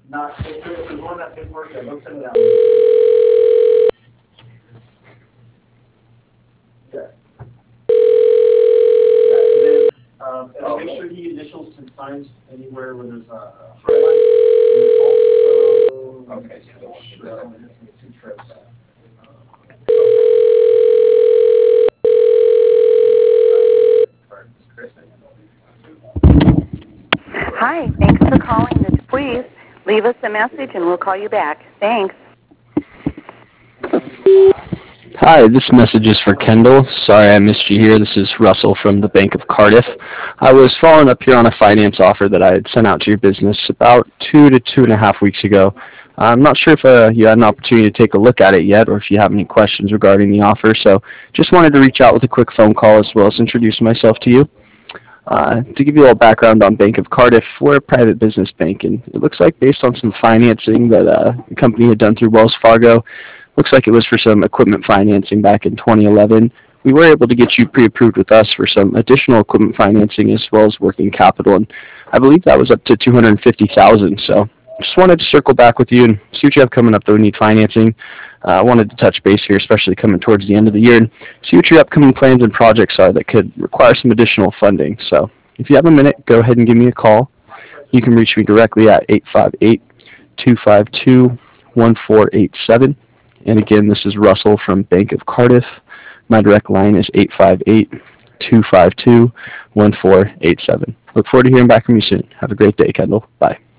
not, if there's one that paperwork, yeah, don't send it out. Yeah. Yeah, and then, and make sure he initials and signs anywhere where there's a highlight. And also, Okay, so sure, I only have to make 2 trips. Hi, thanks for calling this. Please leave us a message and we'll call you back. Thanks. Hi, this message is for Kendall. Sorry I missed you here. This is Russell from the Bank of Cardiff. I was following up here on a finance offer that I had sent out to your business about 2 to 2.5 weeks ago. I'm not sure if you had an opportunity to take a look at it yet or if you have any questions regarding the offer, so just wanted to reach out with a quick phone call as well as introduce myself to you. To give you a little background on Bank of Cardiff, we're a private business bank, and it looks like based on some financing that the company had done through Wells Fargo, looks like it was for some equipment financing back in 2011. We were able to get you pre-approved with us for some additional equipment financing as well as working capital, and I believe that was up to 250,000. So just wanted to circle back with you and see what you have coming up that would need financing. I wanted to touch base here, especially coming towards the end of the year, and see what your upcoming plans and projects are that could require some additional funding. So if you have a minute, go ahead and give me a call. You can reach me directly at 858-252-1487. And again, this is Russell from Bank of Cardiff. My direct line is 858-252-1487. Look forward to hearing back from you soon. Have a great day, Kendall. Bye.